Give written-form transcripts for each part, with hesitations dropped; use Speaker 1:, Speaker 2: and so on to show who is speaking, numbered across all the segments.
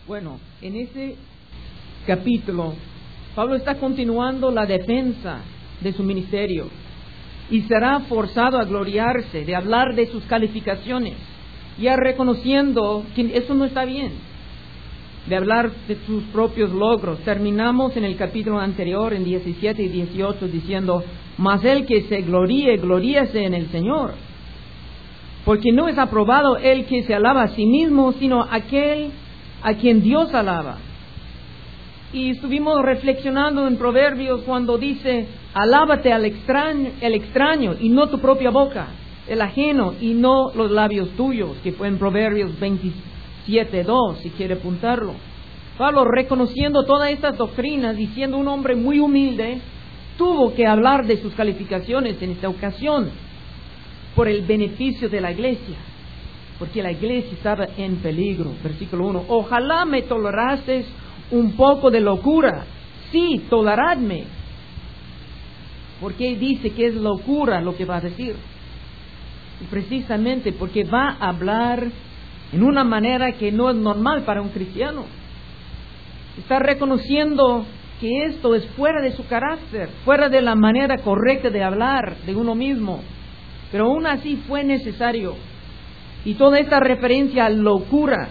Speaker 1: Bueno, en ese capítulo, Pablo está continuando la defensa de su ministerio y será forzado a gloriarse, de hablar de sus calificaciones, ya reconociendo que eso no está bien, de hablar de sus propios logros. Terminamos en el capítulo anterior, en 17 y 18, diciendo: mas el que se gloríe, gloríese en el Señor, porque no es aprobado el que se alaba a sí mismo, sino aquel a quien Dios alaba. Y estuvimos reflexionando en Proverbios cuando dice: alábate al extraño, el extraño y no tu propia boca, el ajeno y no los labios tuyos, que fue en Proverbios 27:2, si quiere apuntarlo. Pablo, reconociendo todas estas doctrinas y siendo un hombre muy humilde, tuvo que hablar de sus calificaciones en esta ocasión por el beneficio de la iglesia, porque la iglesia estaba en peligro. Versículo 1: ojalá me tolerases un poco de locura. Sí, toleradme. Porque dice que es locura lo que va a decir. Y precisamente porque va a hablar en una manera que no es normal para un cristiano. Está reconociendo que esto es fuera de su carácter, fuera de la manera correcta de hablar de uno mismo. Pero aún así fue necesario. Y toda esta referencia a locura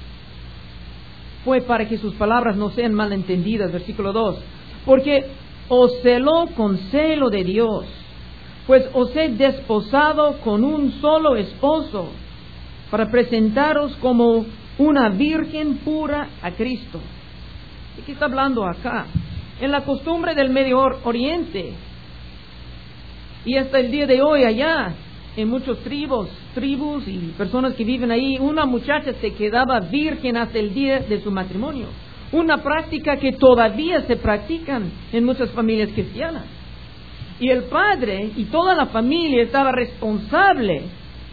Speaker 1: fue para que sus palabras no sean malentendidas. Versículo 2: porque os celó con celo de Dios, pues os he desposado con un solo esposo, para presentaros como una virgen pura a Cristo. ¿De qué está hablando acá? En la costumbre del Medio Oriente, y hasta el día de hoy allá, en muchos tribus y personas que viven ahí, una muchacha se quedaba virgen hasta el día de su matrimonio. Una práctica que todavía se practican en muchas familias cristianas. Y el padre y toda la familia estaba responsable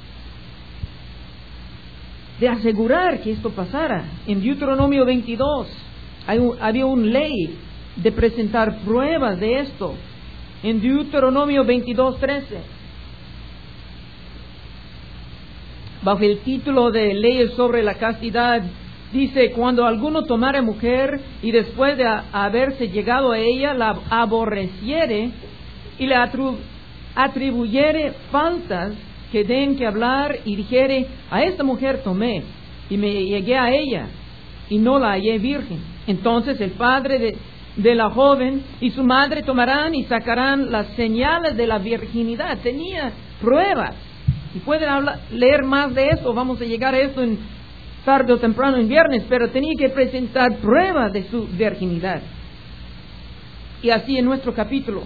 Speaker 1: de asegurar que esto pasara. En Deuteronomio 22 había una ley de presentar pruebas de esto. En Deuteronomio 22:13, bajo el título de leyes sobre la castidad, dice: cuando alguno tomare mujer y después de haberse llegado a ella la aborreciere y le atribuyere faltas que den que hablar y dijere: a esta mujer tomé y me llegué a ella y no la hallé virgen, entonces el padre de la joven y su madre tomarán y sacarán las señales de la virginidad. Tenía pruebas. Y pueden leer más de eso, vamos a llegar a esto en tarde o temprano en viernes, pero tenía que presentar pruebas de su virginidad. Y así en nuestro capítulo,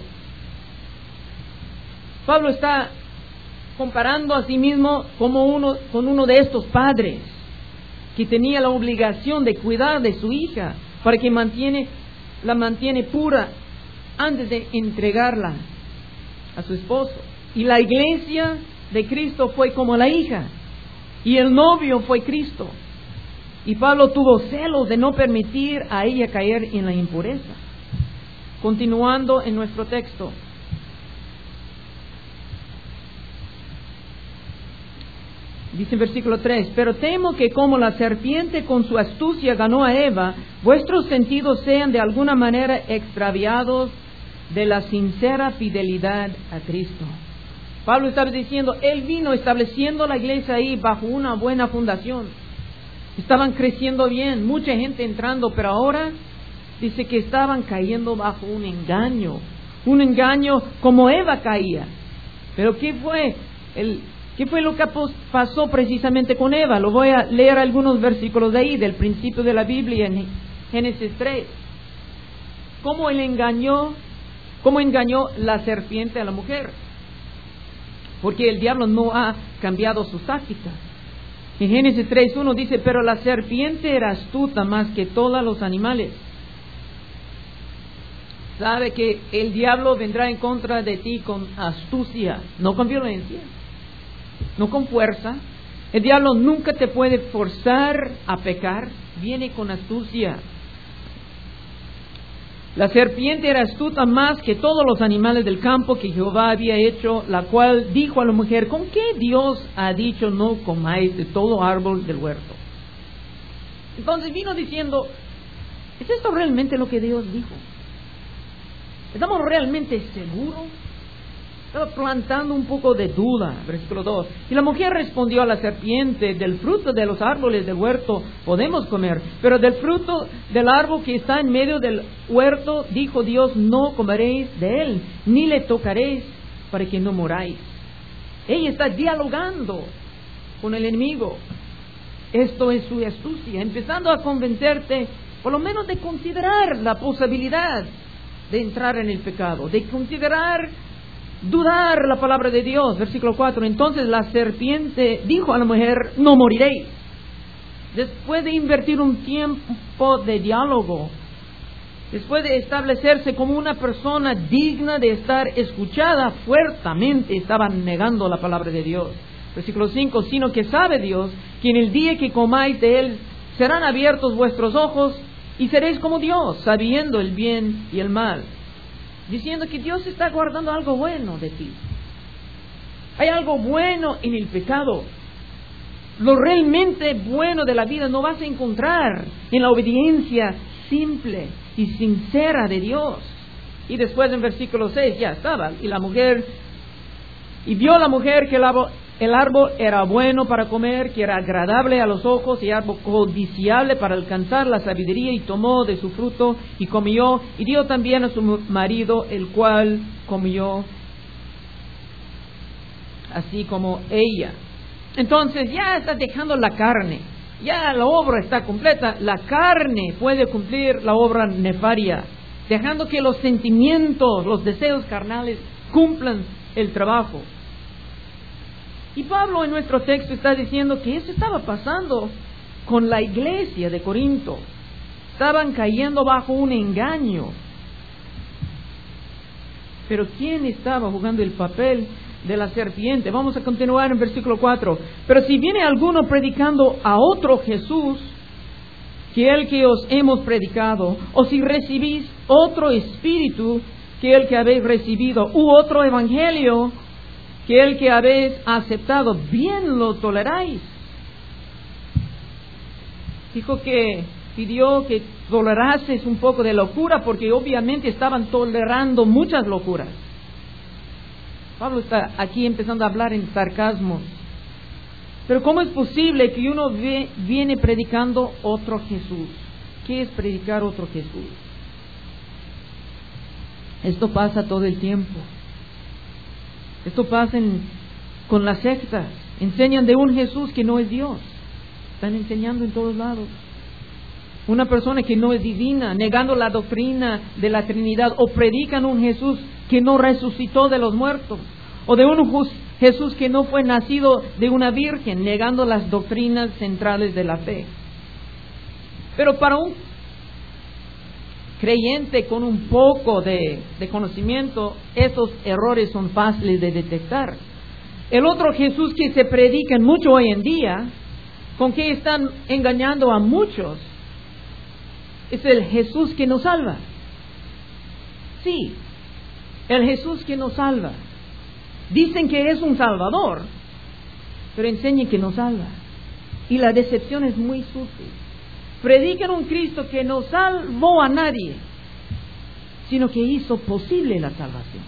Speaker 1: Pablo está comparando a sí mismo con uno de estos padres que tenía la obligación de cuidar de su hija para que la mantiene pura antes de entregarla a su esposo. Y la iglesia de Cristo fue como la hija, y el novio fue Cristo. Y Pablo tuvo celos de no permitir a ella caer en la impureza. Continuando en nuestro texto, dice en versículo 3: pero temo que como la serpiente con su astucia ganó a Eva, vuestros sentidos sean de alguna manera extraviados de la sincera fidelidad a Cristo. Pablo estaba diciendo, él vino estableciendo la iglesia ahí bajo una buena fundación. Estaban creciendo bien, mucha gente entrando, pero ahora dice que estaban cayendo bajo un engaño como Eva caía. Pero ¿qué fue lo que pasó precisamente con Eva? Lo voy a leer algunos versículos de ahí, del principio de la Biblia, en Génesis 3. ¿Cómo engañó la serpiente a la mujer? Porque el diablo no ha cambiado sus tácticas. En Génesis 3:1 dice: pero la serpiente era astuta más que todos los animales. Sabe que el diablo vendrá en contra de ti con astucia, no con violencia, no con fuerza. El diablo nunca te puede forzar a pecar, viene con astucia. La serpiente era astuta más que todos los animales del campo que Jehová había hecho, la cual dijo a la mujer: ¿con qué Dios ha dicho no comáis de todo árbol del huerto? Entonces vino diciendo, ¿es esto realmente lo que Dios dijo? ¿Estamos realmente seguros? Estaba plantando un poco de duda. Versículo 2. Y la mujer respondió a la serpiente, del fruto de los árboles del huerto podemos comer, pero del fruto del árbol que está en medio del huerto, dijo Dios, no comeréis de él, ni le tocaréis, para que no moráis. Ella está dialogando con el enemigo. Esto es su astucia, empezando a convencerte, por lo menos de considerar la posibilidad de entrar en el pecado, de considerar dudar la palabra de Dios. Versículo 4. Entonces la serpiente dijo a la mujer, no moriréis. Después de invertir un tiempo de diálogo, después de establecerse como una persona digna de estar escuchada, fuertemente estaban negando la palabra de Dios. Versículo 5. Sino que sabe Dios que en el día que comáis de él serán abiertos vuestros ojos y seréis como Dios, sabiendo el bien y el mal. Diciendo que Dios está guardando algo bueno de ti. Hay algo bueno en el pecado. Lo realmente bueno de la vida no vas a encontrar en la obediencia simple y sincera de Dios. Y después en versículo 6 ya estaba. Y vio la mujer que el árbol era bueno para comer, que era agradable a los ojos y árbol codiciable para alcanzar la sabiduría, y tomó de su fruto y comió, y dio también a su marido, el cual comió así como ella. Entonces ya está dejando la carne, ya la obra está completa, la carne puede cumplir la obra nefaria, dejando que los sentimientos, los deseos carnales cumplan el trabajo. Y Pablo en nuestro texto está diciendo que eso estaba pasando con la iglesia de Corinto. Estaban cayendo bajo un engaño. Pero ¿quién estaba jugando el papel de la serpiente? Vamos a continuar en versículo 4. Pero si viene alguno predicando a otro Jesús que el que os hemos predicado, o si recibís otro espíritu que el que habéis recibido, u otro evangelio que el que habéis aceptado, bien lo toleráis. Pidió que tolerases un poco de locura, porque obviamente estaban tolerando muchas locuras. Pablo está aquí empezando a hablar en sarcasmo. Pero ¿cómo es posible que uno viene predicando otro Jesús? ¿Qué es predicar otro Jesús? Esto pasa todo el tiempo. Esto pasa con las sectas. Enseñan de un Jesús que no es Dios. Están enseñando en todos lados. Una persona que no es divina, negando la doctrina de la Trinidad, o predican un Jesús que no resucitó de los muertos, o de un Jesús que no fue nacido de una virgen, negando las doctrinas centrales de la fe. Pero para un creyente con un poco de conocimiento, esos errores son fáciles de detectar. El otro Jesús que se predica mucho hoy en día, con que están engañando a muchos, es el Jesús que nos salva. Sí, el Jesús que nos salva. Dicen que es un Salvador, pero enseñan que nos salva. Y la decepción es muy sutil. Predican un Cristo que no salvó a nadie, sino que hizo posible la salvación.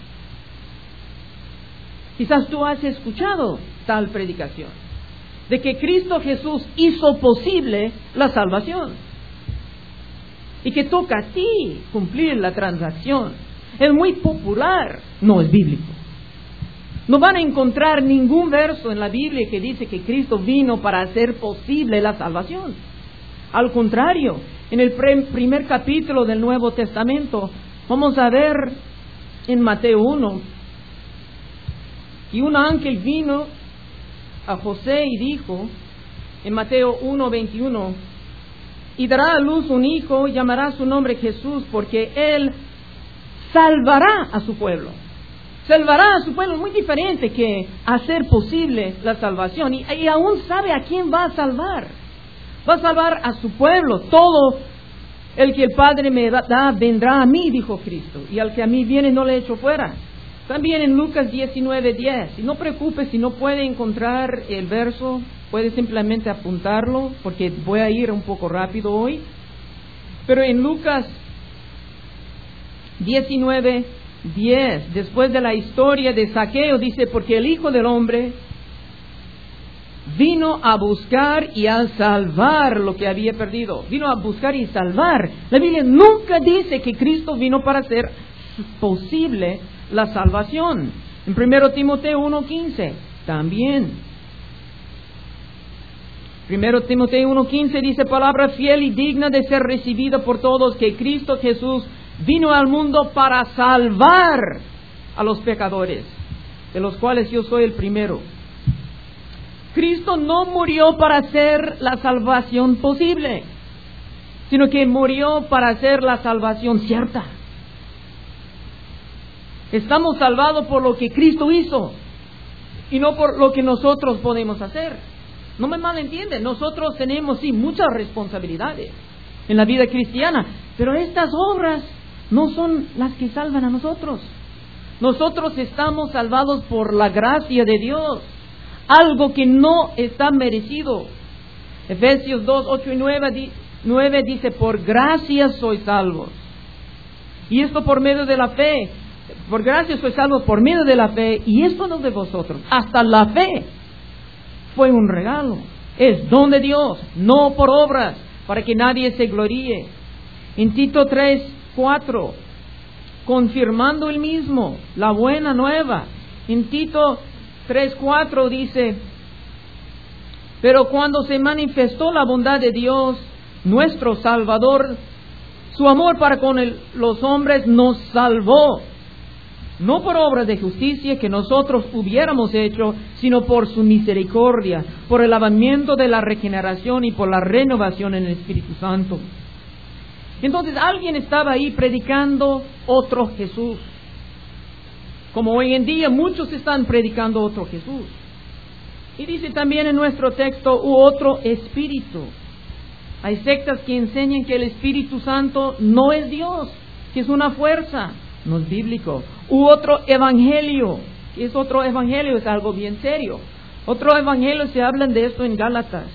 Speaker 1: Quizás tú has escuchado tal predicación, de que Cristo Jesús hizo posible la salvación, y que toca a ti cumplir la transacción. Es muy popular, no es bíblico. No van a encontrar ningún verso en la Biblia que dice que Cristo vino para hacer posible la salvación. Al contrario, en el primer capítulo del Nuevo Testamento, vamos a ver en Mateo 1, y un ángel vino a José y dijo, en Mateo 1:21, y dará a luz un hijo, y llamará su nombre Jesús, porque él salvará a su pueblo. Salvará a su pueblo es muy diferente que hacer posible la salvación. Y aún sabe a quién va a salvar. Va a salvar a su pueblo. Todo el que el Padre me da vendrá a mí, dijo Cristo. Y al que a mí viene no le echo fuera. También en Lucas 19:10. Y no preocupes si no puede encontrar el verso. puede simplemente apuntarlo, porque voy a ir un poco rápido hoy. Pero en Lucas 19:10, después de la historia de Zaqueo, dice, porque el Hijo del Hombre vino a buscar y a salvar lo que había perdido. Vino a buscar y salvar. La Biblia nunca dice que Cristo vino para hacer posible la salvación. En 1 Timoteo 1:15 también. 1 Timoteo 1:15 dice, palabra fiel y digna de ser recibida por todos, que Cristo Jesús vino al mundo para salvar a los pecadores, de los cuales yo soy el primero. Cristo no murió para hacer la salvación posible, sino que murió para hacer la salvación cierta. Estamos salvados por lo que Cristo hizo y no por lo que nosotros podemos hacer. No me malentienden, nosotros tenemos sí muchas responsabilidades en la vida cristiana, pero estas obras no son las que salvan a nosotros. Nosotros estamos salvados por la gracia de Dios, algo que no está merecido. Efesios 2:8 y 9 dice, por gracia sois salvos. Y esto por medio de la fe. Por gracia sois salvos por medio de la fe, y esto no de vosotros. Hasta la fe fue un regalo. Es don de Dios, no por obras, para que nadie se gloríe. En Tito 3:4, confirmando el mismo, la buena nueva. En Tito 3:4 dice, pero cuando se manifestó la bondad de Dios, nuestro Salvador, su amor para con los hombres nos salvó, no por obras de justicia que nosotros hubiéramos hecho, sino por su misericordia, por el lavamiento de la regeneración y por la renovación en el Espíritu Santo. Entonces alguien estaba ahí predicando otro Jesús, como hoy en día muchos están predicando otro Jesús. Y dice también en nuestro texto, otro espíritu. Hay sectas que enseñan que el Espíritu Santo no es Dios, que es una fuerza, no es bíblico. Otro evangelio. ¿Qué es otro evangelio? Es algo bien serio. Otro evangelio, se hablan de esto en Gálatas.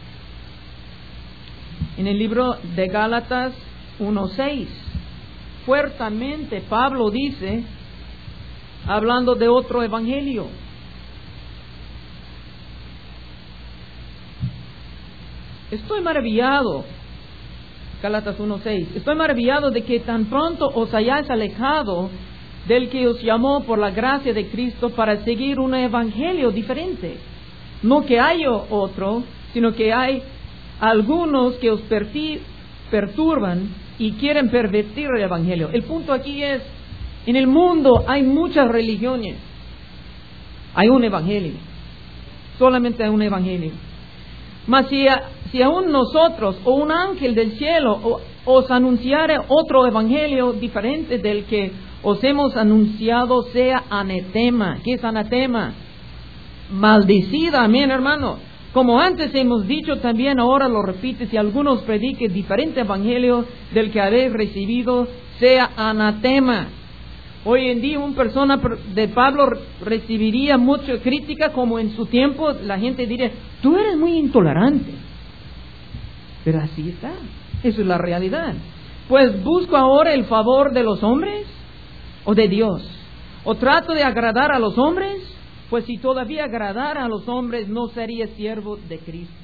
Speaker 1: En el libro de Gálatas 1:6, fuertemente Pablo dice, hablando de otro evangelio. Estoy maravillado, Gálatas 1:6, estoy maravillado de que tan pronto os hayáis alejado del que os llamó por la gracia de Cristo para seguir un evangelio diferente. No que haya otro, sino que hay algunos que os perturban y quieren pervertir el evangelio. El punto aquí es, en el mundo hay muchas religiones, hay un evangelio, solamente hay un evangelio. Mas si aún nosotros o un ángel del cielo os anunciare otro evangelio diferente del que os hemos anunciado, sea anatema. ¿Qué es anatema? Maldecida, amén, hermano. Como antes hemos dicho, también ahora lo repite, si algunos predique diferente evangelio del que habéis recibido, sea anatema. Hoy en día una persona de Pablo recibiría mucha crítica, como en su tiempo la gente diría, tú eres muy intolerante. Pero así está, eso es la realidad. Pues busco ahora el favor de los hombres o de Dios, o trato de agradar a los hombres, pues si todavía agradara a los hombres no sería siervo de Cristo.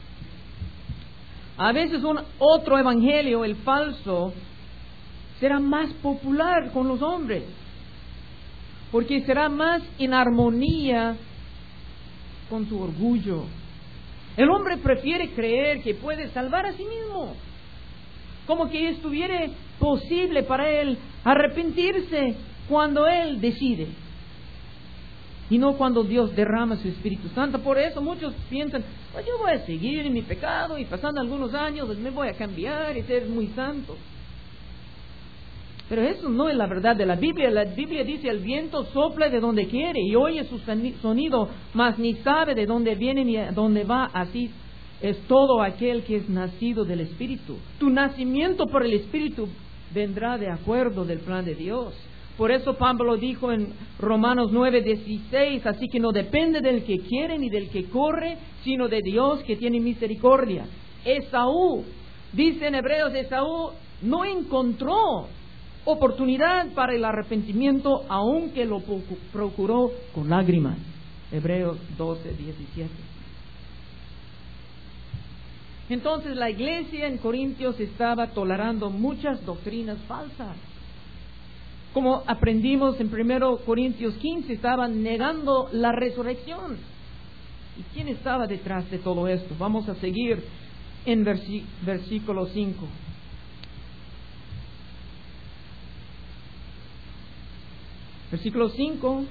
Speaker 1: A veces otro evangelio, el falso, será más popular con los hombres, porque será más en armonía con su orgullo. El hombre prefiere creer que puede salvar a sí mismo, como que estuviera posible para él arrepentirse cuando él decide, y no cuando Dios derrama su Espíritu Santo. Por eso muchos piensan, pues yo voy a seguir en mi pecado y pasando algunos años me voy a cambiar y ser muy santo. Pero eso no es la verdad de la Biblia. La Biblia dice, el viento sopla de donde quiere y oye su sonido, mas ni sabe de dónde viene ni a dónde va. Así es todo aquel que es nacido del Espíritu. Tu nacimiento por el Espíritu vendrá de acuerdo del plan de Dios. Por eso Pablo dijo en Romanos 9:16, así que no depende del que quiere ni del que corre, sino de Dios que tiene misericordia. Esaú, dice en Hebreos, Esaú no encontró oportunidad para el arrepentimiento, aunque lo procuró con lágrimas. Hebreos 12:17. Entonces la iglesia en Corintios estaba tolerando muchas doctrinas falsas. Como aprendimos en 1 Corintios 15, estaban negando la resurrección. ¿Y quién estaba detrás de todo esto? Vamos a seguir en versículo 5. Versículo 5.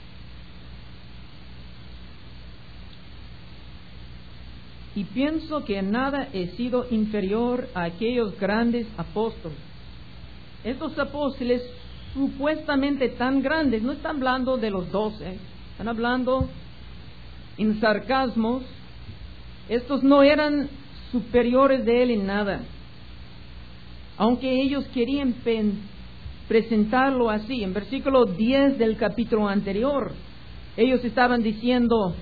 Speaker 1: Y pienso que en nada he sido inferior a aquellos grandes apóstoles. Estos apóstoles supuestamente tan grandes, no están hablando de los 12, están hablando en sarcasmos. Estos no eran superiores de él en nada, aunque ellos querían presentarlo así. En versículo 10 del capítulo anterior, ellos estaban diciendo: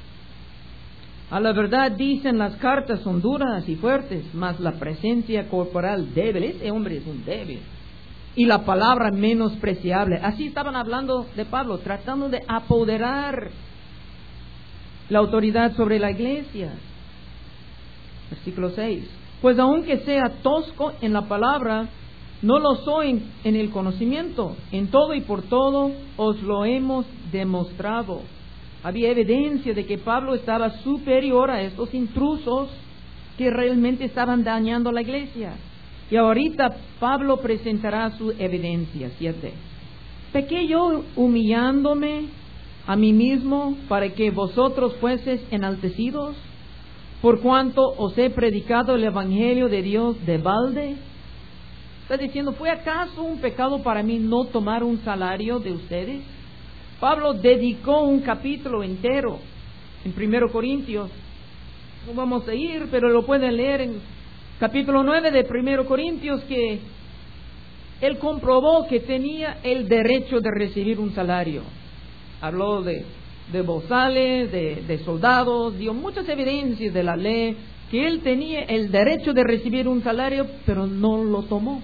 Speaker 1: a la verdad dicen, las cartas son duras y fuertes, mas la presencia corporal débil. Ese hombre es un débil. Y la palabra menospreciable. Así estaban hablando de Pablo, tratando de apoderar la autoridad sobre la iglesia. Versículo 6. Pues aunque sea tosco en la palabra, no lo soy en el conocimiento. En todo y por todo os lo hemos demostrado. Había evidencia de que Pablo estaba superior a estos intrusos que realmente estaban dañando la iglesia. Y ahorita Pablo presentará su evidencia. 7. ¿Pequé yo humillándome a mí mismo para que vosotros fueseis enaltecidos? Por cuanto os he predicado el evangelio de Dios de balde. Está diciendo, ¿fue acaso un pecado para mí no tomar un salario de ustedes? Pablo dedicó un capítulo entero en 1 Corintios. No vamos a ir, pero lo pueden leer en capítulo 9 de 1 Corintios, que él comprobó que tenía el derecho de recibir un salario. Habló de bozales, de soldados, dio muchas evidencias de la ley, que él tenía el derecho de recibir un salario, pero no lo tomó.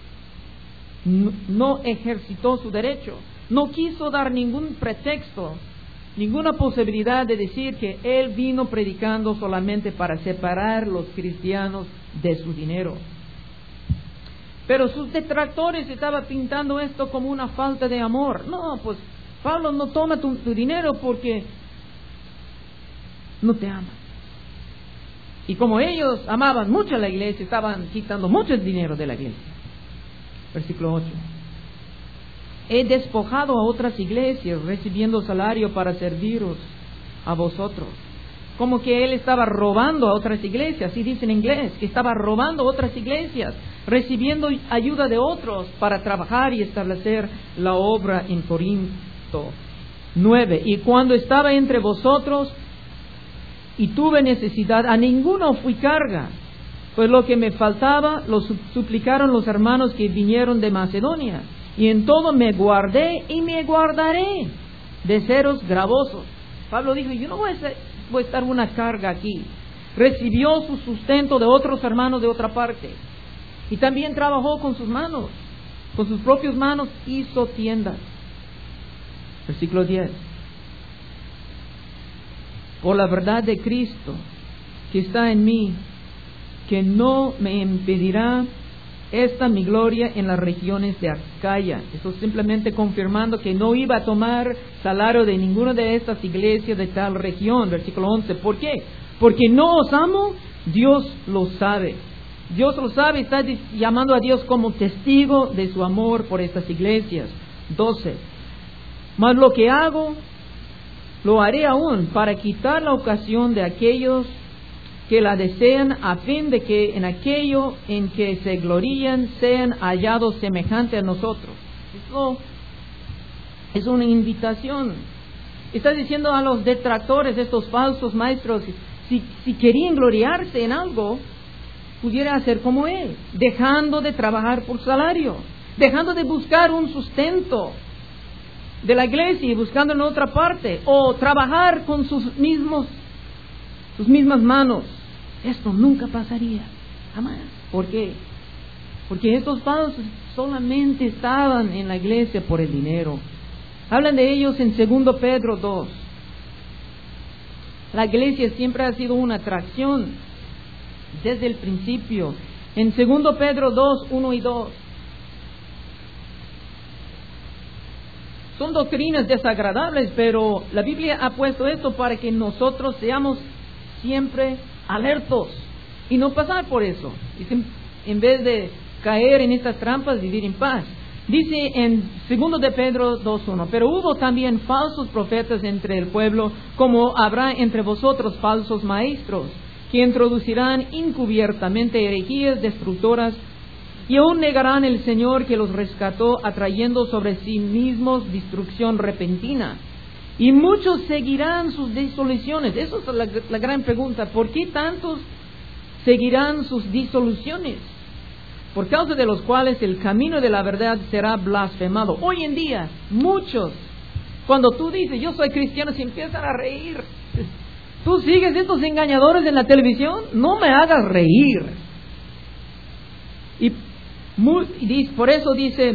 Speaker 1: No ejercitó su derecho. No quiso dar ningún pretexto, ninguna posibilidad de decir que él vino predicando solamente para separar los cristianos de su dinero. Pero sus detractores estaban pintando esto como una falta de amor. No, pues Pablo no toma tu dinero porque no te ama. Y como ellos amaban mucho a la iglesia, estaban quitando mucho dinero de la iglesia. Versículo 8. He despojado a otras iglesias, recibiendo salario para serviros a vosotros. Como que él estaba robando a otras iglesias, así dice en inglés, que estaba robando a otras iglesias, recibiendo ayuda de otros para trabajar y establecer la obra en Corinto. 9. Y cuando estaba entre vosotros y tuve necesidad, a ninguno fui carga, pues lo que me faltaba lo suplicaron los hermanos que vinieron de Macedonia. Y en todo me guardé y me guardaré de seros gravosos. Pablo dijo, yo no voy a estar una carga aquí. Recibió su sustento de otros hermanos de otra parte. Y también trabajó con sus manos. Con sus propias manos hizo tiendas. Versículo 10. Por la verdad de Cristo que está en mí, que no me impedirá esta mi gloria en las regiones de Acaya. Eso simplemente confirmando que no iba a tomar salario de ninguna de estas iglesias de tal región. Versículo 11. ¿Por qué? Porque no os amo, Dios lo sabe. Dios lo sabe, está llamando a Dios como testigo de su amor por estas iglesias. 12. Mas lo que hago, lo haré aún para quitar la ocasión de aquellos que la desean, a fin de que en aquello en que se glorían sean hallados semejantes a nosotros. Eso es una invitación. Está diciendo a los detractores, estos falsos maestros, si querían gloriarse en algo, pudiera hacer como él, dejando de trabajar por salario. dejando de buscar un sustento de la iglesia y buscando en otra parte, o trabajar con sus mismas manos. Esto nunca pasaría, jamás. ¿Por qué? Porque estos falsos solamente estaban en la iglesia por el dinero. Hablan de ellos en 2 Pedro 2. La iglesia siempre ha sido una atracción desde el principio. En 2 Pedro 2, 1 y 2. Son doctrinas desagradables, pero la Biblia ha puesto esto para que nosotros seamos siempre alertos y no pasar por eso. En vez de caer en estas trampas, vivir en paz. Dice en 2 de Pedro 2:1, pero hubo también falsos profetas entre el pueblo, como habrá entre vosotros falsos maestros, que introducirán encubiertamente herejías destructoras, y aún negarán el Señor que los rescató, atrayendo sobre sí mismos destrucción repentina. Y muchos seguirán sus disoluciones. Esa es la gran pregunta. ¿Por qué tantos seguirán sus disoluciones? Por causa de los cuales el camino de la verdad será blasfemado. Hoy en día, muchos, cuando tú dices, yo soy cristiano, se empiezan a reír. ¿Tú sigues estos engañadores en la televisión? No me hagas reír. Y por eso dice,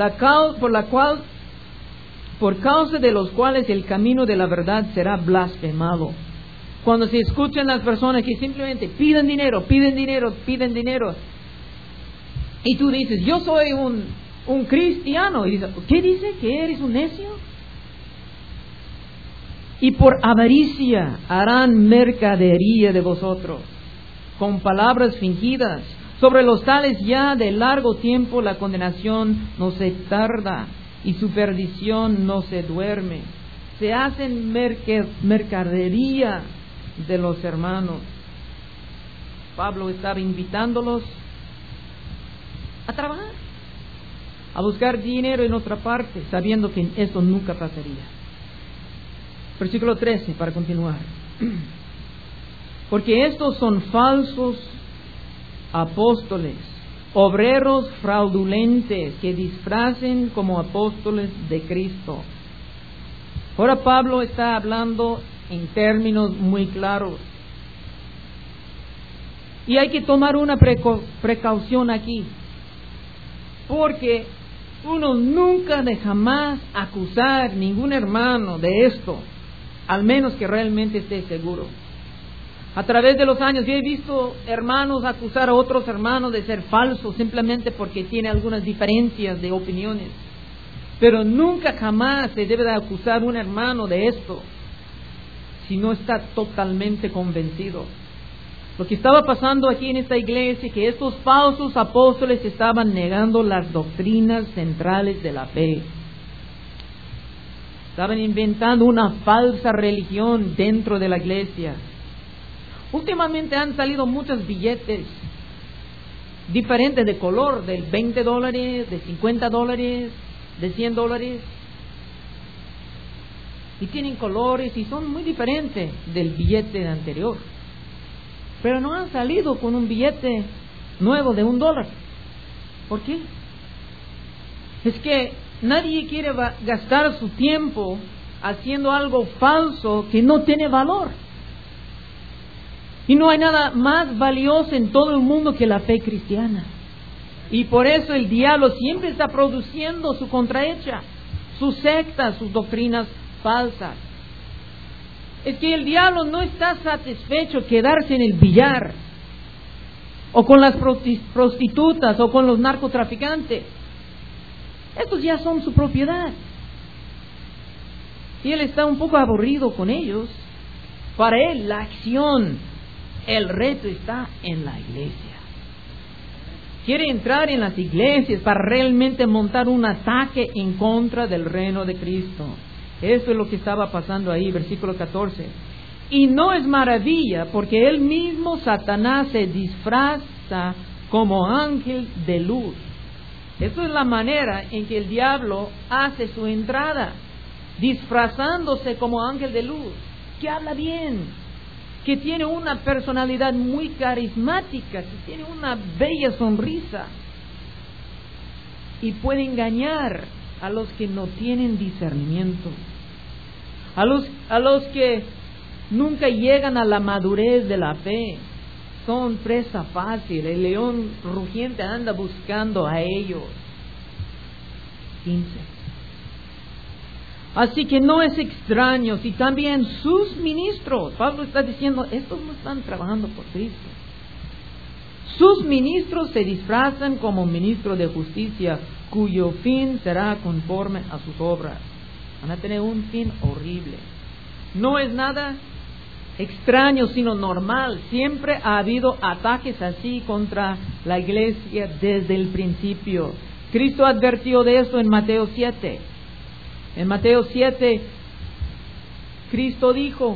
Speaker 1: por causa de los cuales el camino de la verdad será blasfemado. Cuando se escuchan las personas que simplemente piden dinero, y tú dices, yo soy un cristiano, y dices, ¿qué dice? ¿Que eres un necio? Y por avaricia harán mercadería de vosotros, con palabras fingidas. Sobre los tales ya de largo tiempo la condenación no se tarda, y su perdición no se duerme. Se hacen mercadería de los hermanos. Pablo estaba invitándolos a trabajar, a buscar dinero en otra parte, sabiendo que esto nunca pasaría. Versículo 13, para continuar. Porque estos son falsos apóstoles, obreros fraudulentes, que disfracen como apóstoles de Cristo. Ahora Pablo está hablando en términos muy claros. Y hay que tomar una precaución aquí. Porque uno nunca de jamás acusar ningún hermano de esto, al menos que realmente esté seguro. A través de los años yo he visto hermanos acusar a otros hermanos de ser falsos simplemente porque tiene algunas diferencias de opiniones. Pero nunca jamás se debe de acusar a un hermano de esto si no está totalmente convencido. Lo que estaba pasando aquí en esta iglesia, que estos falsos apóstoles estaban negando las doctrinas centrales de la fe. Estaban inventando una falsa religión dentro de la iglesia. Últimamente han salido muchos billetes diferentes de color, de $20, de $50, de $100. Y tienen colores y son muy diferentes del billete anterior. Pero no han salido con un billete nuevo de $1. ¿Por qué? Es que nadie quiere gastar su tiempo haciendo algo falso que no tiene valor. Y no hay nada más valioso en todo el mundo que la fe cristiana. Y por eso el diablo siempre está produciendo su contrahecha, sus sectas, sus doctrinas falsas. Es que el diablo no está satisfecho quedarse en el billar, o con las prostitutas, o con los narcotraficantes. Estos ya son su propiedad. Y él está un poco aburrido con ellos. Para él la acción, el reto está en la iglesia. Quiere entrar en las iglesias para realmente montar un ataque en contra del reino de Cristo. Eso es lo que estaba pasando ahí, versículo 14. Y no es maravilla, porque él mismo, Satanás, se disfraza como ángel de luz. Esa es la manera en que el diablo hace su entrada, disfrazándose como ángel de luz, que habla bien, que tiene una personalidad muy carismática, que tiene una bella sonrisa. y puede engañar a los que no tienen discernimiento, a los que nunca llegan a la madurez de la fe. Son presa fácil, el león rugiente anda buscando a ellos. 15. Así que no es extraño si también sus ministros, Pablo está diciendo, estos no están trabajando por Cristo. Sus ministros se disfrazan como ministros de justicia, cuyo fin será conforme a sus obras. Van a tener un fin horrible. No es nada extraño, sino normal. Siempre ha habido ataques así contra la iglesia desde el principio. Cristo advirtió de esto en Mateo 7. En Mateo 7, Cristo dijo,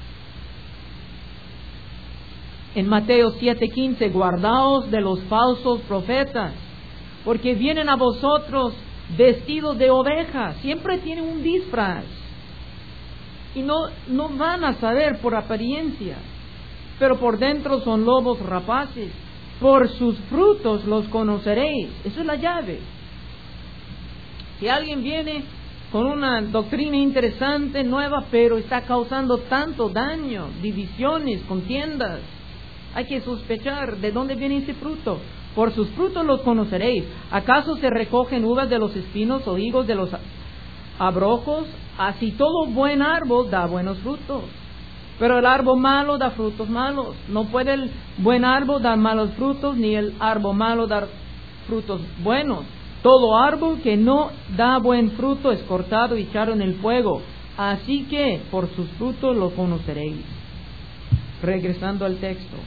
Speaker 1: en Mateo 7:15, guardaos de los falsos profetas, porque vienen a vosotros vestidos de ovejas. Siempre tienen un disfraz. Y no van a saber por apariencia, pero por dentro son lobos rapaces. Por sus frutos los conoceréis. Eso es la llave. Si alguien viene con una doctrina interesante, nueva, pero está causando tanto daño, divisiones, contiendas, hay que sospechar de dónde viene ese fruto. Por sus frutos los conoceréis. ¿Acaso se recogen uvas de los espinos o higos de los abrojos? Así todo buen árbol da buenos frutos, pero el árbol malo da frutos malos. No puede el buen árbol dar malos frutos, ni el árbol malo dar frutos buenos. Todo árbol que no da buen fruto es cortado y echado en el fuego. Así que por sus frutos lo conoceréis. Regresando al texto.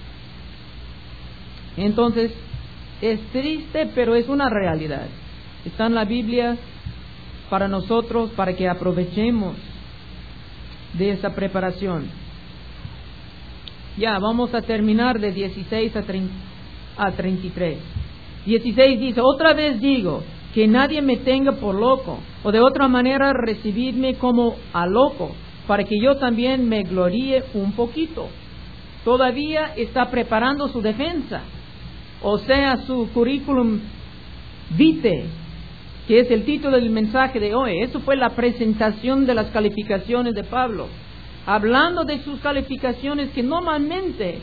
Speaker 1: Entonces, es triste, pero es una realidad. Está en la Biblia para nosotros, para que aprovechemos de esa preparación. Ya, vamos a terminar de 16 a 33. 16 dice, otra vez digo, que nadie me tenga por loco, o de otra manera recibidme como a loco, para que yo también me gloríe un poquito. Todavía está preparando su defensa, o sea, su currículum vitae, que es el título del mensaje de hoy. Eso fue la presentación de las calificaciones de Pablo, hablando de sus calificaciones que normalmente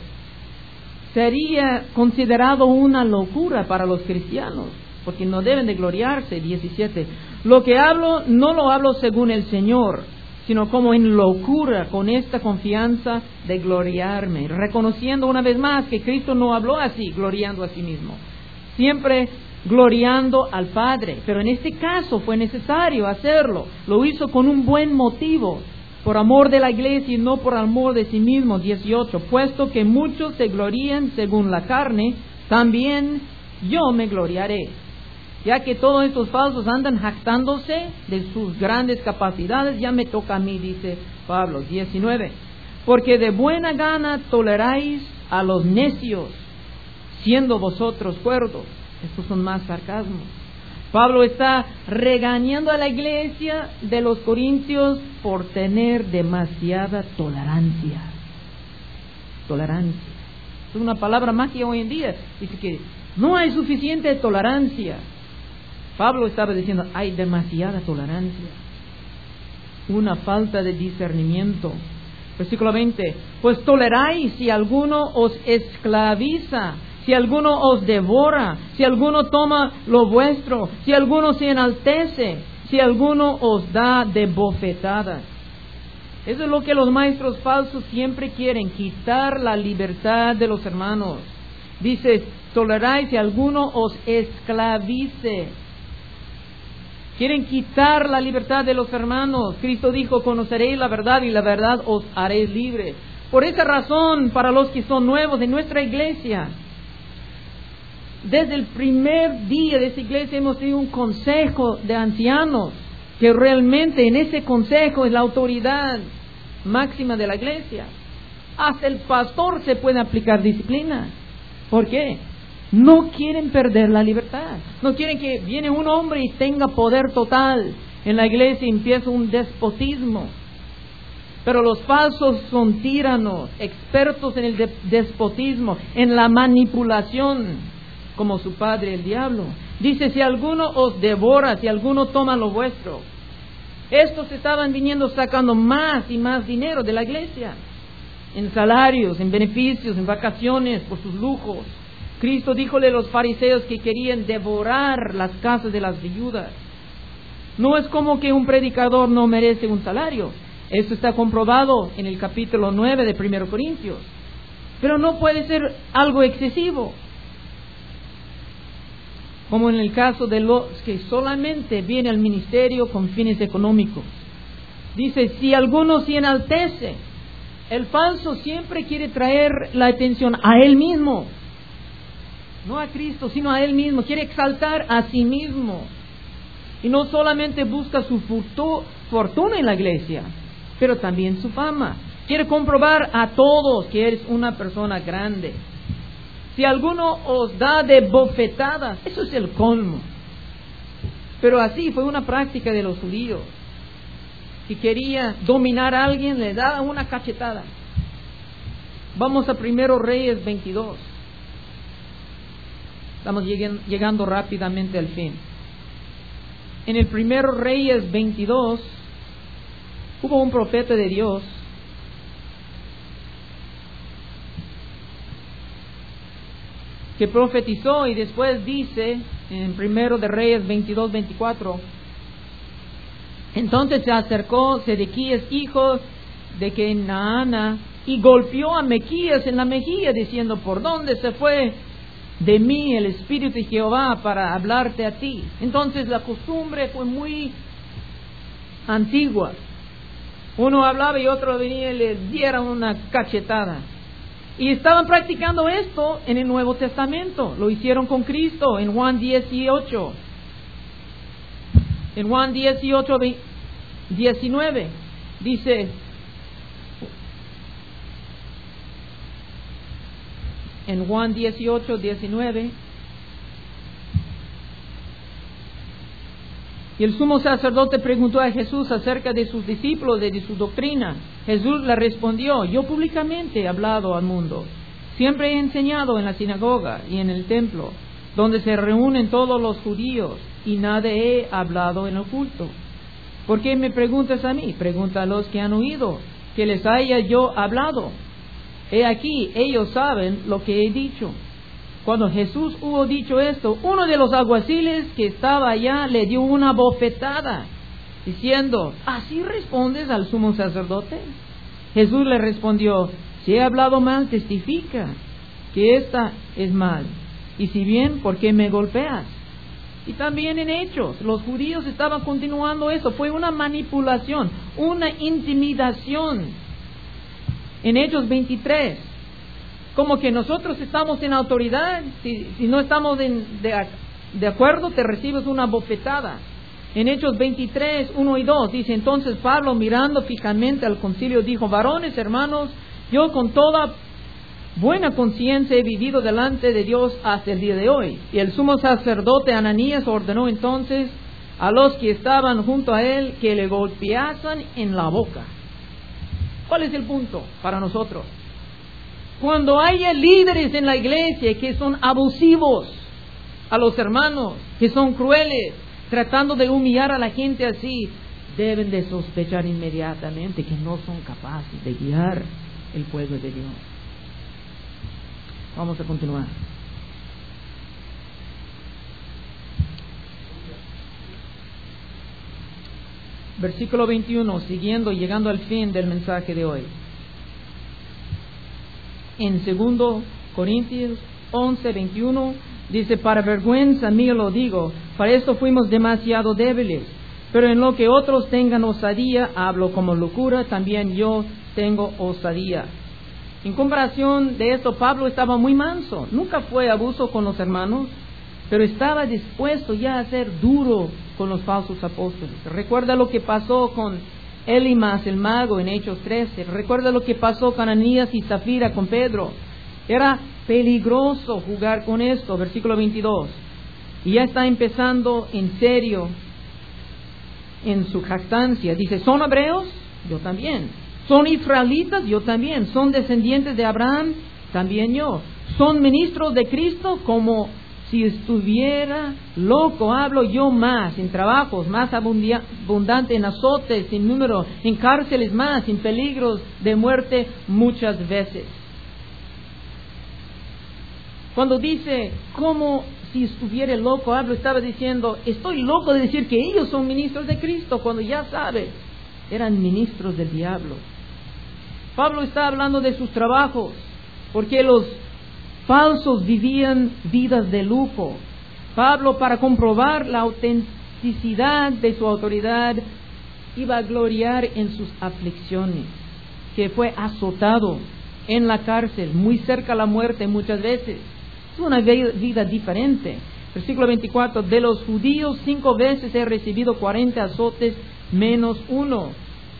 Speaker 1: sería considerado una locura para los cristianos, porque no deben de gloriarse. 17. Lo que hablo, no lo hablo según el Señor, sino como en locura, con esta confianza de gloriarme, reconociendo una vez más que Cristo no habló así, gloriando a sí mismo, siempre gloriando al Padre. Pero en este caso fue necesario hacerlo. Lo hizo con un buen motivo, por amor de la iglesia y no por amor de sí mismo. 18. Puesto que muchos se glorían según la carne, también yo me gloriaré, ya que todos estos falsos andan jactándose de sus grandes capacidades. Ya me toca a mí, dice Pablo. 19. Porque de buena gana toleráis a los necios, siendo vosotros cuerdos. Estos son más sarcasmos. Pablo está regañando a la iglesia de los corintios por tener demasiada tolerancia. Tolerancia. Es una palabra mágica hoy en día. Dice que no hay suficiente tolerancia. Pablo estaba diciendo, hay demasiada tolerancia. Una falta de discernimiento. Versículo 20. Pues toleráis si alguno os esclaviza, si alguno os devora, si alguno toma lo vuestro, si alguno se enaltece, si alguno os da de bofetadas. Eso es lo que los maestros falsos siempre quieren, quitar la libertad de los hermanos. Dice, toleráis si alguno os esclavice. Quieren quitar la libertad de los hermanos. Cristo dijo, conoceréis la verdad y la verdad os haréis libres. Por esa razón, para los que son nuevos en nuestra iglesia, desde el primer día de esta iglesia hemos tenido un consejo de ancianos, que realmente en ese consejo es la autoridad máxima de la iglesia. Hasta el pastor se puede aplicar disciplina. ¿Por qué? No quieren perder la libertad. No quieren que viene un hombre y tenga poder total en la iglesia y empieza un despotismo. Pero los falsos son tiranos, expertos en el despotismo, en la manipulación. como su padre el diablo. Dice, si alguno os devora, si alguno toma lo vuestro. Estos estaban viniendo sacando más y más dinero de la iglesia, en salarios, en beneficios, en vacaciones, por sus lujos. Cristo díjole a los fariseos que querían devorar las casas de las viudas. No es como que un predicador no merece un salario. Esto está comprobado en el capítulo 9 de 1 Corintios. Pero no puede ser algo excesivo, como en el caso de los que solamente vienen al ministerio con fines económicos. Dice, si alguno se enaltece, el falso siempre quiere traer la atención a él mismo, no a Cristo, sino a él mismo. Quiere exaltar a sí mismo. Y no solamente busca su fortuna en la iglesia, pero también su fama. Quiere comprobar a todos que eres una persona grande. Si alguno os da de bofetadas, eso es el colmo. Pero así fue una práctica de los judíos. Si quería dominar a alguien, le daba una cachetada. Vamos a 1 Reyes 22. Estamos llegando rápidamente al fin. En el 1 Reyes 22 hubo un profeta de Dios que profetizó y después dice en 1 de Reyes 22-24, entonces se acercó Sedequías, hijo de Kenaana, y golpeó a Mequías en la mejilla, diciendo, ¿por dónde se fue de mí el Espíritu de Jehová para hablarte a ti? Entonces la costumbre fue muy antigua. Uno hablaba y otro venía y le diera una cachetada. Y estaban practicando esto en el Nuevo Testamento. Lo hicieron con Cristo en Juan 18. En Juan 18, 19 dice, en Juan 18, 19, y el sumo sacerdote preguntó a Jesús acerca de sus discípulos y de su doctrina. Jesús le respondió, yo públicamente he hablado al mundo. Siempre he enseñado en la sinagoga y en el templo, donde se reúnen todos los judíos, y nada he hablado en oculto. ¿Por qué me preguntas a mí? Pregunta a los que han oído, que les haya yo hablado. He aquí, ellos saben lo que he dicho. Cuando Jesús hubo dicho esto, uno de los alguaciles que estaba allá le dio una bofetada, diciendo, ¿así respondes al sumo sacerdote? Jesús le respondió, si he hablado mal, testifica que esta es mal. Y si bien, ¿por qué me golpeas? Y también en Hechos, los judíos estaban continuando eso. Fue una manipulación, una intimidación. En Hechos 23, como que nosotros estamos en autoridad, si no estamos de acuerdo, te recibes una bofetada. En Hechos 23, 1 y 2, dice, entonces Pablo, mirando fijamente al concilio, dijo, varones, hermanos, yo con toda buena conciencia he vivido delante de Dios hasta el día de hoy. Y el sumo sacerdote Ananías ordenó entonces a los que estaban junto a él que le golpeasen en la boca. ¿Cuál es el punto para nosotros? Cuando haya líderes en la iglesia que son abusivos a los hermanos, que son crueles, tratando de humillar a la gente así, deben de sospechar inmediatamente que no son capaces de guiar el pueblo de Dios. Vamos a continuar. Versículo 21, siguiendo y llegando al fin del mensaje de hoy. En 2 Corintios 11, 21, dice, para vergüenza mía lo digo, para esto fuimos demasiado débiles, pero en lo que otros tengan osadía, hablo como locura, también yo tengo osadía. En comparación de esto, Pablo estaba muy manso, nunca fue abuso con los hermanos, pero estaba dispuesto ya a ser duro con los falsos apóstoles. Recuerda lo que pasó con Elimas el mago en Hechos 13. Recuerda lo que pasó con Ananías y Zafira con Pedro. Era peligroso jugar con esto. Versículo 22. Y ya está empezando en serio en su jactancia. Dice, ¿son hebreos? Yo también. ¿Son israelitas? Yo también. ¿Son descendientes de Abraham? También yo. ¿Son ministros de Cristo como si estuviera loco, hablo yo más, en trabajos más abundante, en azotes sin número, en cárceles más, en peligros de muerte muchas veces. Cuando dice, como si estuviera loco, hablo, estaba diciendo, estoy loco de decir que ellos son ministros de Cristo, cuando ya sabes, eran ministros del diablo. Pablo está hablando de sus trabajos, porque los falsos vivían vidas de lujo. Pablo, para comprobar la autenticidad de su autoridad, iba a gloriar en sus aflicciones, que fue azotado en la cárcel, muy cerca a la muerte muchas veces. Es una vida diferente. Versículo 24, de los judíos 5 veces he recibido 40 azotes menos 1.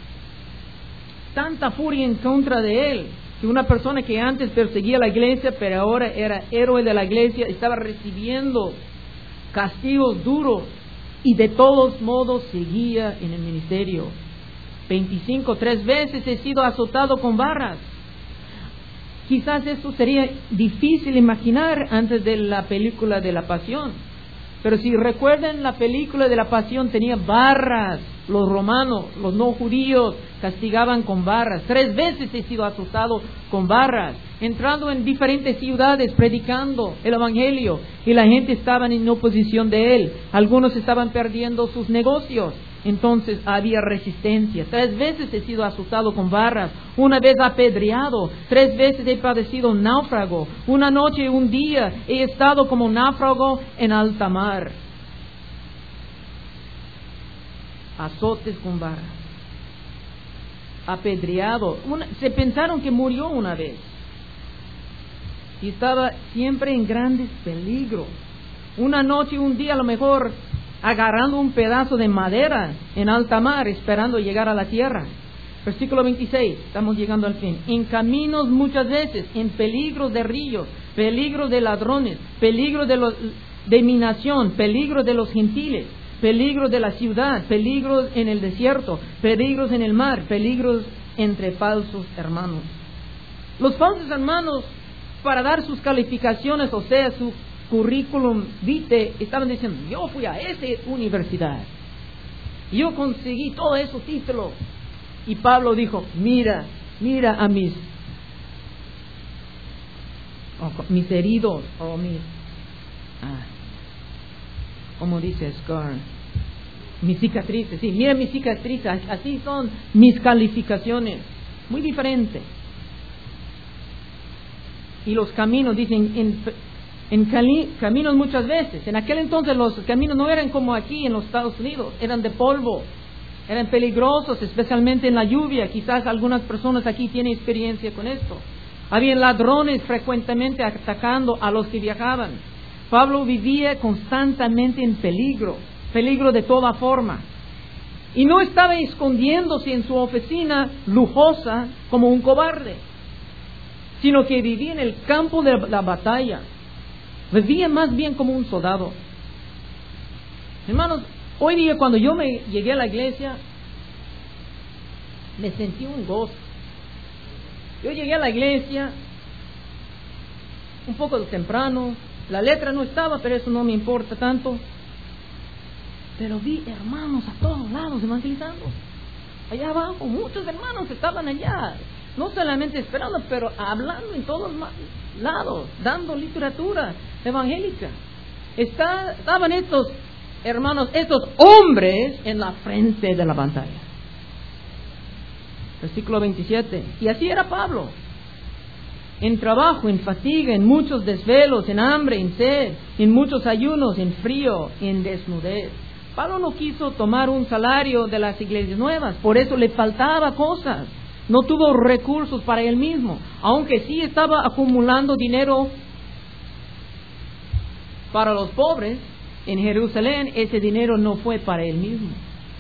Speaker 1: Tanta furia en contra de él, que una persona que antes perseguía a la iglesia, pero ahora era héroe de la iglesia, estaba recibiendo castigos duros y de todos modos seguía en el ministerio. 25, 3 veces he sido azotado con barras. Quizás esto sería difícil imaginar antes de la película de la Pasión. Pero si recuerdan, la película de la Pasión tenía barras. Los romanos, los no judíos, castigaban con barras. 3 veces he sido azotado con barras, entrando en diferentes ciudades, predicando el Evangelio, y la gente estaba en oposición de él. Algunos estaban perdiendo sus negocios. Entonces había resistencia. 3 veces he sido azotado con barras, 1 vez apedreado, 3 veces he padecido náufrago, 1 noche y 1 día he estado como náufrago en alta mar. Azotes con barras, apedreado. Se pensaron que murió 1 vez y estaba siempre en grandes peligros. 1 noche y 1 día a lo mejor agarrando un pedazo de madera en alta mar, esperando llegar a la tierra. Versículo 26, estamos llegando al fin. En caminos muchas veces, en peligros de ríos, peligros de ladrones, peligros de mi nación, peligros de los gentiles, peligros de la ciudad, peligros en el desierto, peligros en el mar, peligros entre falsos hermanos. Los falsos hermanos, para dar sus calificaciones, o sea, su currículum vitae, estaban diciendo, yo fui a esa universidad, yo conseguí todos esos títulos. Y Pablo dijo, mira a mis heridos, o como dice Scar, mis cicatrices. Sí, mira mis cicatrices, así son mis calificaciones, muy diferente. Y los caminos, dicen, caminos muchas veces. En aquel entonces los caminos no eran como aquí en los Estados Unidos, eran de polvo, eran peligrosos, especialmente en la lluvia. Quizás algunas personas aquí tienen experiencia con esto. Había ladrones frecuentemente atacando a los que viajaban. Pablo vivía constantemente en peligro de toda forma. Y no estaba escondiéndose en su oficina lujosa como un cobarde, sino que vivía en el campo de la batalla. Vivía más bien como un soldado. Hermanos, hoy día cuando yo llegué a la iglesia, me sentí un gozo. Yo llegué a la iglesia un poco temprano, la letra no estaba, pero eso no me importa tanto. Pero vi hermanos a todos lados evangelizando. Allá abajo, muchos hermanos estaban allá, no solamente esperando, pero hablando en todos lados, dando literatura evangélica. Estaban estos hermanos, estos hombres en la frente de la pantalla. Versículo 27. Y así era Pablo. En trabajo, en fatiga, en muchos desvelos, en hambre, en sed, en muchos ayunos, en frío, en desnudez. Pablo no quiso tomar un salario de las iglesias nuevas, por eso le faltaba cosas. No tuvo recursos para él mismo, aunque sí estaba acumulando dinero para los pobres en Jerusalén. Ese dinero no fue para él mismo,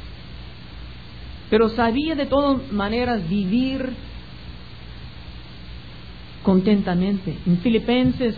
Speaker 1: pero sabía de todas maneras vivir contentamente. En Filipenses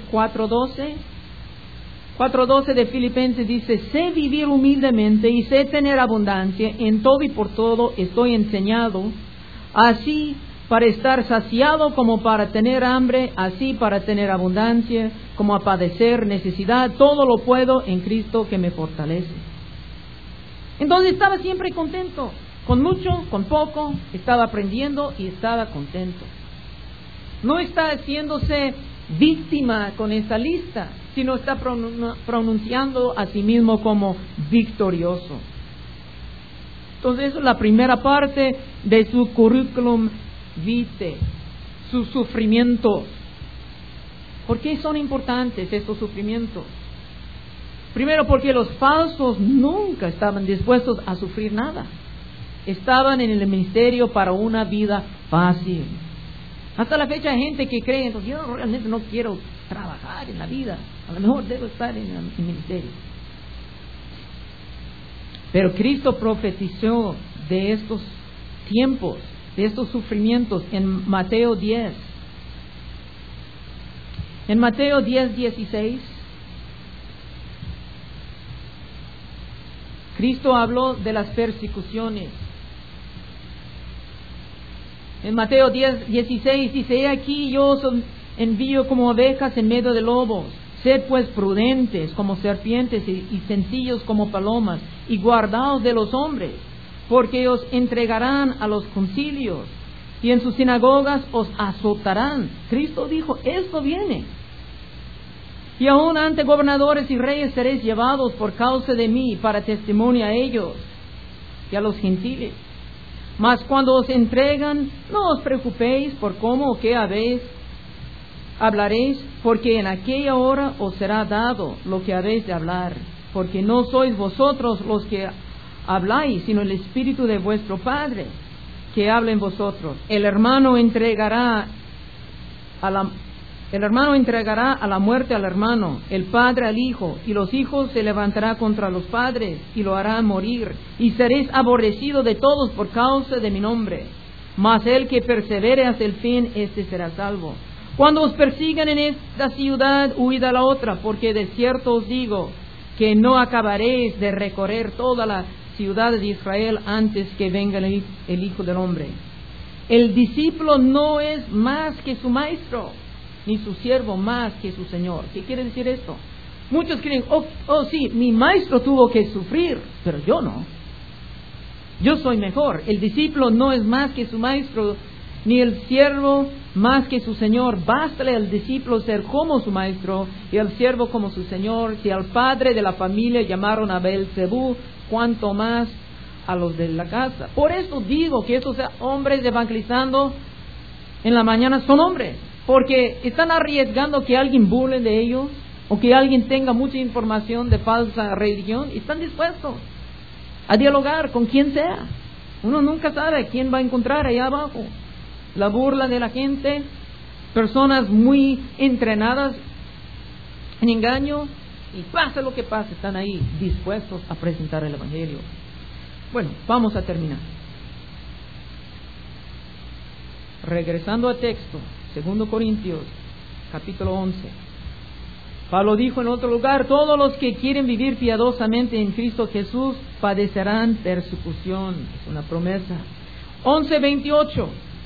Speaker 1: 4:12 de Filipenses dice, sé vivir humildemente y sé tener abundancia, en todo y por todo estoy enseñado, así para estar saciado como para tener hambre, así para tener abundancia, como a padecer necesidad. Todo lo puedo en Cristo que me fortalece. Entonces estaba siempre contento. Con mucho, con poco, estaba aprendiendo y estaba contento. No está haciéndose víctima con esta lista, sino está pronunciando a sí mismo como victorioso. Entonces, esa es la primera parte de su currículum vitae, sus sufrimientos. ¿Por qué son importantes estos sufrimientos? Primero, porque los falsos nunca estaban dispuestos a sufrir nada. Estaban en el ministerio para una vida fácil. Hasta la fecha hay gente que cree, entonces yo realmente no quiero trabajar en la vida, a lo mejor debo estar en el ministerio. Pero Cristo profetizó de estos tiempos, de estos sufrimientos en Mateo 10. En Mateo 10:16, Cristo habló de las persecuciones. En Mateo 10:16 dice: he aquí yo os envío como ovejas en medio de lobos. Sed pues prudentes como serpientes y sencillos como palomas, y guardaos de los hombres, porque os entregarán a los concilios, y en sus sinagogas os azotarán. Cristo dijo, esto viene. Y aún ante gobernadores y reyes seréis llevados por causa de mí, para testimonio a ellos y a los gentiles. Mas cuando os entregan, no os preocupéis por cómo o qué hablaréis, porque en aquella hora os será dado lo que habéis de hablar, porque no sois vosotros los que habláis, sino el Espíritu de vuestro Padre que habla en vosotros. El hermano entregará a la muerte al hermano, el padre al hijo, y los hijos se levantará contra los padres y lo harán morir, y seréis aborrecidos de todos por causa de mi nombre. Mas el que persevere hasta el fin, este será salvo. Cuando os persigan en esta ciudad, huid a la otra, porque de cierto os digo que no acabaréis de recorrer toda la ciudad de Israel antes que venga el Hijo del Hombre. El discípulo no es más que su maestro, ni su siervo más que su Señor. ¿Qué quiere decir esto? Muchos creen, sí, mi maestro tuvo que sufrir, pero yo no. Yo soy mejor. El discípulo no es más que su maestro, ni el siervo más que su Señor. Bástale al discípulo ser como su maestro y al siervo como su Señor. Si al padre de la familia llamaron a Beelzebú, cuanto más a los de la casa. Por eso digo que estos hombres evangelizando en la mañana son hombres, porque están arriesgando que alguien burle de ellos o que alguien tenga mucha información de falsa religión, y están dispuestos a dialogar con quien sea. Uno nunca sabe quién va a encontrar allá abajo. La burla de la gente, personas muy entrenadas en engaño, y pase lo que pase, están ahí dispuestos a presentar el Evangelio. Bueno, vamos a terminar. Regresando al texto, 2 Corintios, capítulo 11. Pablo dijo en otro lugar: todos los que quieren vivir piadosamente en Cristo Jesús padecerán persecución. Es una promesa. 11:28.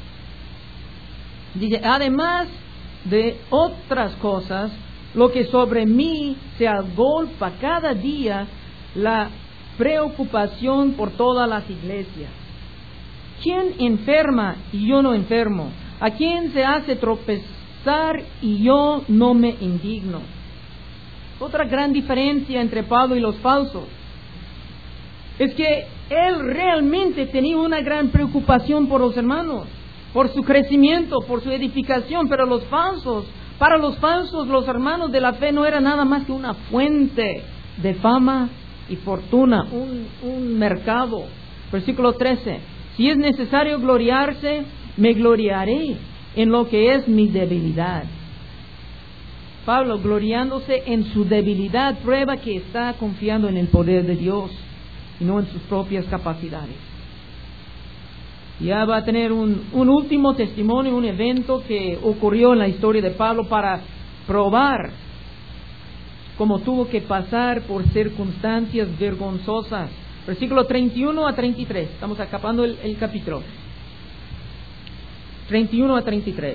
Speaker 1: Dice: además de otras cosas, lo que sobre mí se agolpa cada día, la preocupación por todas las iglesias. ¿Quién enferma y yo no enfermo? ¿A quién se hace tropezar y yo no me indigno? Otra gran diferencia entre Pablo y los falsos es que él realmente tenía una gran preocupación por los hermanos, por su crecimiento, por su edificación. Pero para los falsos, los hermanos de la fe no eran nada más que una fuente de fama y fortuna, un mercado. Versículo 13: si es necesario gloriarse, me gloriaré en lo que es mi debilidad. Pablo, gloriándose en su debilidad, prueba que está confiando en el poder de Dios y no en sus propias capacidades. Ya va a tener un último testimonio, un evento que ocurrió en la historia de Pablo para probar cómo tuvo que pasar por circunstancias vergonzosas. Versículo 31 a 33. Estamos acabando el capítulo. 31 a 33.